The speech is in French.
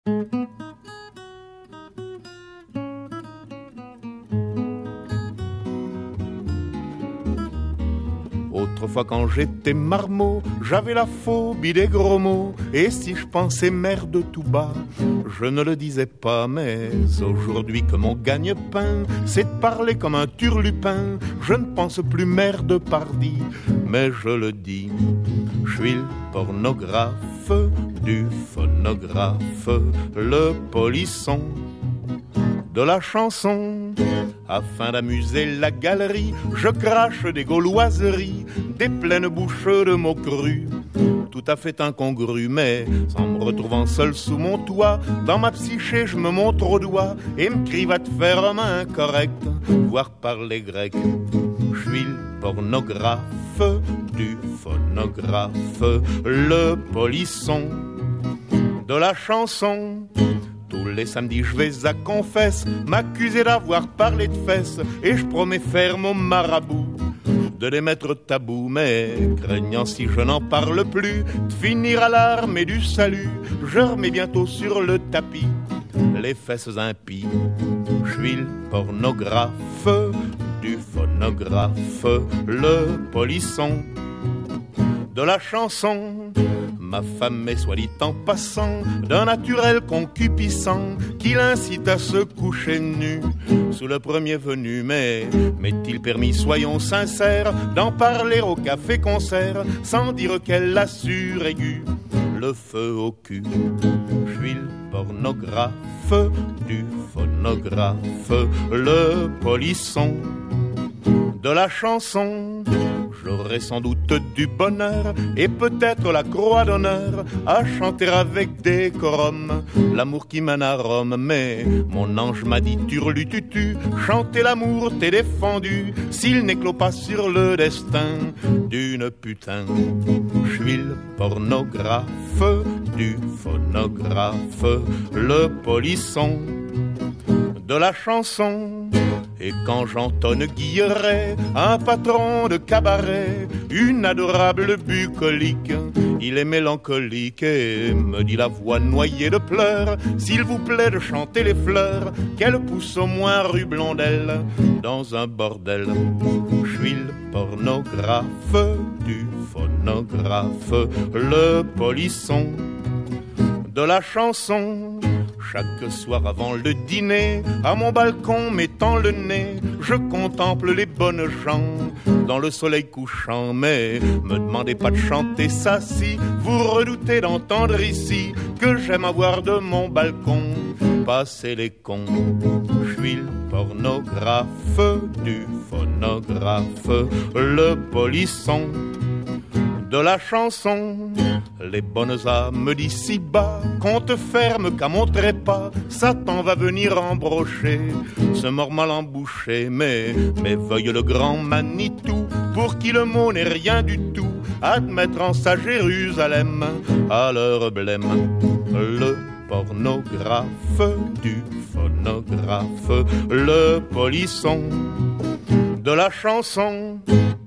Autrefois quand j'étais marmot, j'avais la phobie des gros mots. Et si je pensais merde tout bas, je ne le disais pas. Mais aujourd'hui que mon gagne-pain, c'est de parler comme un turlupin, je ne pense plus merde pardi, mais je le dis. Je suis le pornographe du phonographe, le polisson de la chanson. Afin d'amuser la galerie, je crache des gauloiseries, des pleines bouches de mots crus, tout à fait incongru, mais en me retrouvant seul sous mon toit, dans ma psyché je me montre au doigt et me crie va te faire homme incorrect, voire parler grec. Je suis le pornographe du phonographe, le polisson de la chanson. Tous les samedis je vais à confesse, m'accuser d'avoir parlé de fesses, et je promets ferme au marabout de les mettre tabou, mais craignant si je n'en parle plus de finir à l'armée du salut, je remets bientôt sur le tapis les fesses impies. Je suis le pornographe du phonographe, le polisson de la chanson. Ma femme est, soit dit en passant, d'un naturel concupiscent qui l'incite à se coucher nu sous le premier venu. Mais m'est-il permis, soyons sincères, d'en parler au café-concert sans dire qu'elle assure aiguë le feu au cul. Je suis le pornographe du phonographe, le polisson de la chanson. J'aurais sans doute du bonheur et peut-être la croix d'honneur à chanter avec décorum l'amour qui mène à Rome. Mais mon ange m'a dit turlututu, chanter l'amour t'est défendu s'il n'éclot pas sur le destin d'une putain. Je suis le pornographe du phonographe, le polisson de la chanson. Et quand j'entonne Guilleret, un patron de cabaret, une adorable bucolique, il est mélancolique et me dit la voix noyée de pleurs, s'il vous plaît de chanter les fleurs, qu'elle pousse au moins rue Blondelle, dans un bordel. Je suis le pornographe du phonographe, le polisson de la chanson. Chaque soir avant le dîner, à mon balcon mettant le nez, je contemple les bonnes gens dans le soleil couchant. Mais me demandez pas de chanter ça si vous redoutez d'entendre ici que j'aime avoir de mon balcon passer les cons. Je suis le pornographe du phonographe, le polisson de la chanson. Les bonnes âmes d'ici-bas, compte ferme qu'à mon trépas, Satan va venir embrocher ce mort mal embouché. Mais veuille le grand Manitou, pour qui le mot n'est rien du tout, admettre en sa Jérusalem à leur blême. Le pornographe du phonographe, le polisson de la chanson.